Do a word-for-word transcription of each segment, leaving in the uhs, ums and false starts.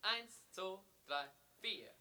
Eins, zwei, drei, vier.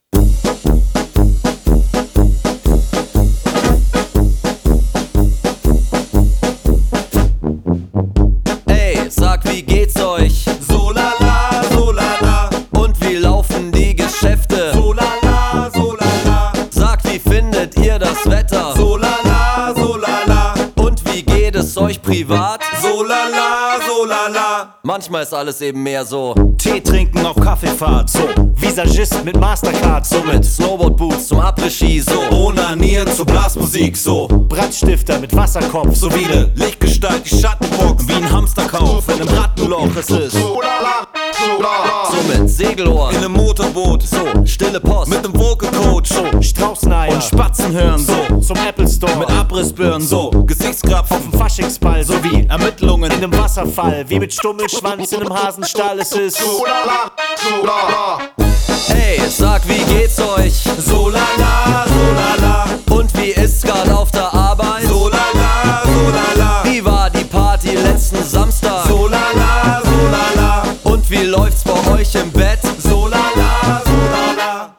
Ey, sag, wie geht's euch? So lala, so lala. Und wie laufen die Geschäfte? So lala, so lala. Sagt, wie findet ihr das Wetter? So lala, so lala. Und wie geht es euch privat? So lala, so lala. Manchmal ist alles eben mehr so. Tee trinken auf Kaffeefahrt, so Visagist mit Mastercard, so Mit Snowboardboots zum Après-Ski, so Onanieren zur Blasmusik, so Brandstifter mit Wasserkopf, so so wie ne Lichtgestalt, die Schattenbox, wie ein Hamsterkauf in einem Rattenloch. Es ist so lala, so lala. so mit Segelohren, In nem Motorboot, so stille Post, mit nem Vocal Coach, so Straußeneier und Spatzen hören, so so zum Apple Store, mit Abrissbirnen, so so Gesichtskrapfen, auf dem Faschingsball, so wie Ermittlungen in einem Wasserfall, wie mit Stummelschwanz in einem Hasenstall, es ist so lala, so lala. Ey, sag, wie geht's euch? So lala, so lala. Und wie ist's grad auf der Arbeit? So lala, so lala. Wie war die Party letzten Samstag? So lala, so lala. Und wie läuft's bei euch im Bett? So lala, so lala.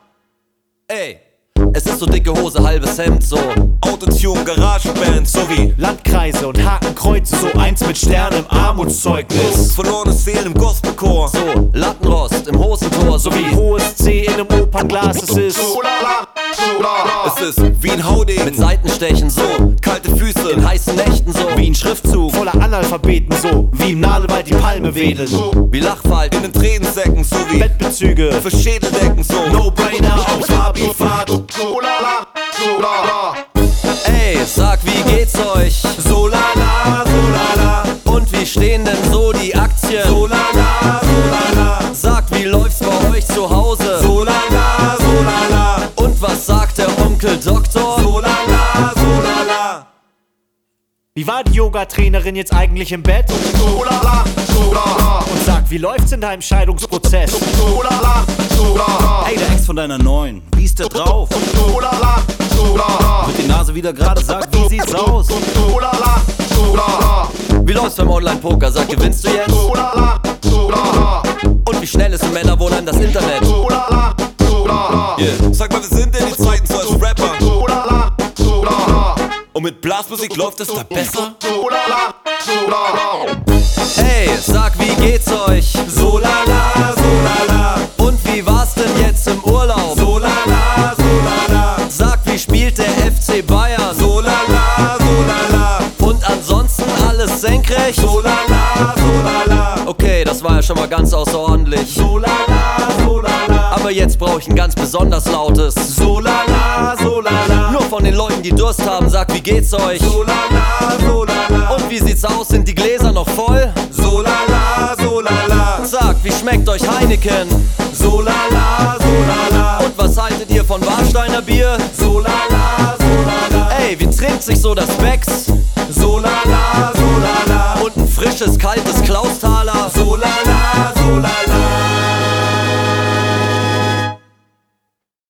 Ey, es ist so dicke Hose, halbes Hemd, so Autotune, Garagenband, sowie Landkreise und Hakenkreuze, so eins mit Stern im Armutszeugnis, verlorene Seelen im Gospelchor. so Lattenrost im Hosentor, so wie hohes C in einem Opernglas, es ist So lala, so lala. Es ist wie ein Haudegen mit Seitenstechen, so kalte Füße in heißen Nächten, so wie ein Schriftzug voller Analphabeten, so wie im Nadelwald die Palme wedelt, wie Lachfalten in den Tränensäcken, sowie Bettbezüge für Schädeldecken, so No-Brainer auf Abifahrt, So lala, so lala. Ey, sag, wie geht's euch? So lala, so lala. Und wie stehen denn so die Aktien? So lala, so lala. Sagt, wie läuft's bei euch zu Hause? So lala, so lala. Und was sagt der Onkel Doktor? So lala, so lala. Wie war die Yoga-Trainerin jetzt eigentlich im Bett? So lala, so lala. Und sagt, wie läuft's in deinem Scheidungsprozess? So lala, so lala. Ey, der Ex von deiner Neuen, wie ist der drauf? So lala, so lala. Wird die Nase wieder gerade, sagt, wie sieht's aus? So lala, so lala. Wie läuft's beim Online-Poker, sagt, gewinnst du jetzt? So lala, so lala. Und wie schnell ist ein Männerwohnheim das Internet? So lala, so lala. Yeah. Sag mal, wir sind in die Zeiten so als Rapper. So lala, so lala. Und mit Blasmusik läuft es da besser? So lala, so lala. Ey, sag, wie geht's euch? So lala, so lala. Und wie war's denn jetzt im Urlaub? So lala, so lala. Sagt, wie spielt der F C Bayern? So lala, so lala. Und ansonsten alles senkrecht? So lala, so lala. Okay, das war ja schon mal ganz außerordentlich. So lala, so lala. Aber jetzt brauch ich ein ganz besonders lautes. So lala, so lala. Nur von den Leuten, die Durst haben, sagt, wie geht's euch? So lala, so lala. Und wie sieht's aus, sind die Gläser noch voll? So lala, so lala. Sagt, wie schmeckt euch Heineken? So lala, so lala. Und was haltet ihr von Warsteiner Bier? So lala, so lala. Ey, wie trinkt sich so das Becks? So lala, so lala. Und ein frisches, kaltes